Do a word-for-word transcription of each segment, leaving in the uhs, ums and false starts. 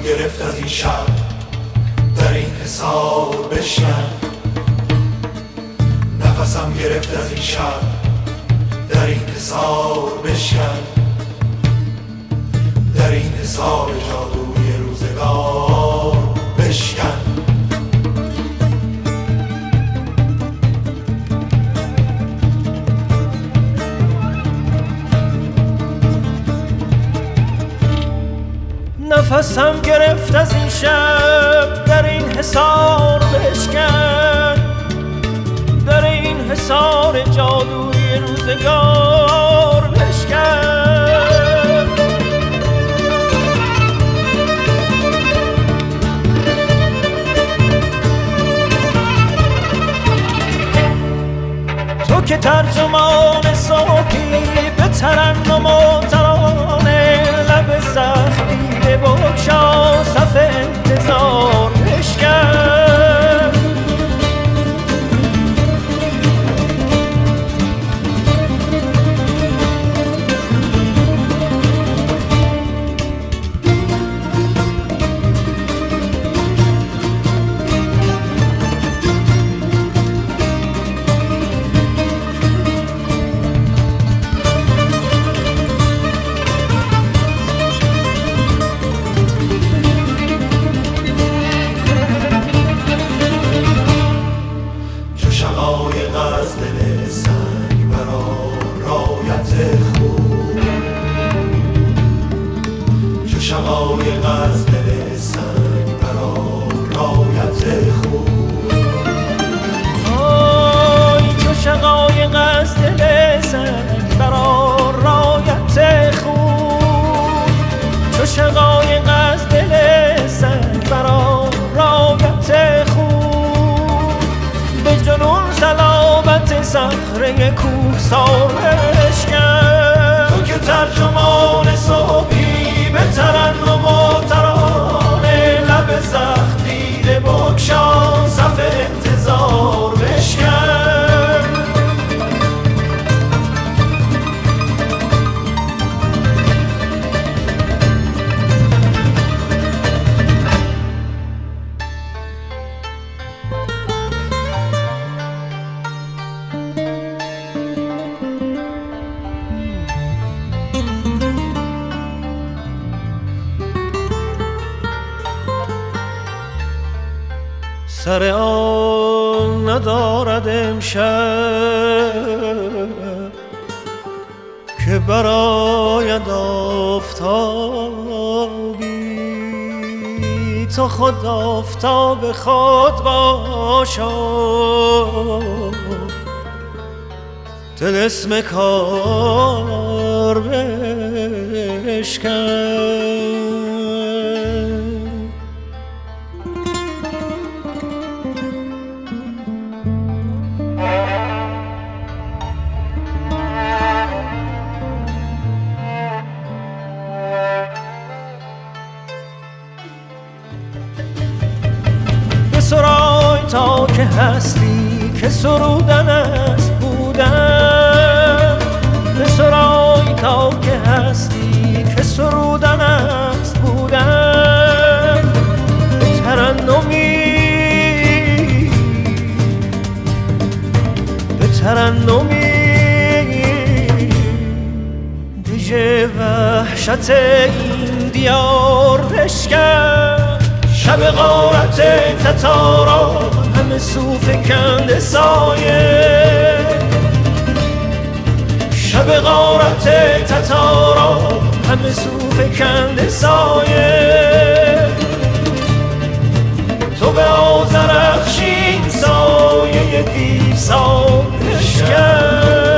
گرفت از این شب در این حصار بشکن، نفسم گرفت از این شب در این حصار بشکن، در این حصار جادوی روزگار بشکن. نفسم گرفت از این شب در این حصار بشکن، در این حصار جادوی روزگار بشکن. تو که ترجمان صوفی به ترنم و ترانه، لب زخمی بگشا صف انتظار بشکن. شقایق از دل سنگ برا رایت خون، آی چو شقایق از دل سنگ برا رایت خون، چو شقایق از دل سنگ برا رایت خون، به جنون سلامت صخره کوهسار بشکن. تو که ترجمان صبحی به ترنم و ترانه، لب زخمی ده بگشا صف انتظار بشکن. سر آن ندارد امشب که براید آفتابی، تو خود آفتاب خود باشا، طلسم کار بشکن. سرای تا که هستی که سرودن است بودن، به سرای تا که هستی که سرودن است بودن، به ترنمی به ترنمی دیژه وحشت این دیار بشکن. شب غارت تتارا همه صوف کند سایه، شب غارت تتارا همه صوف کند سایه، تو به آذرخشین سایه دیسان بشکن.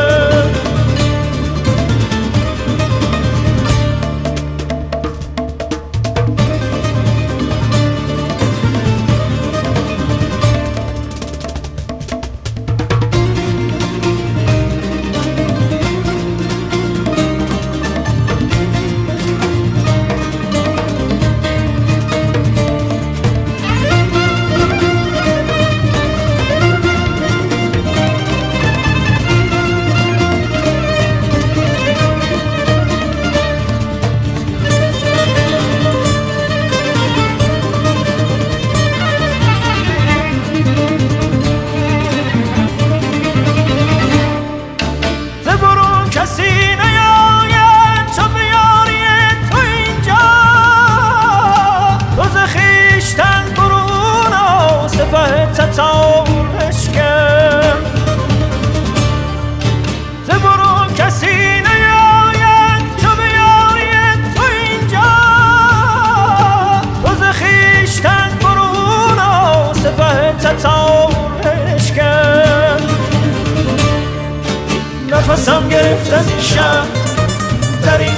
تتار بشکن. نفسم گرفت از این شب در این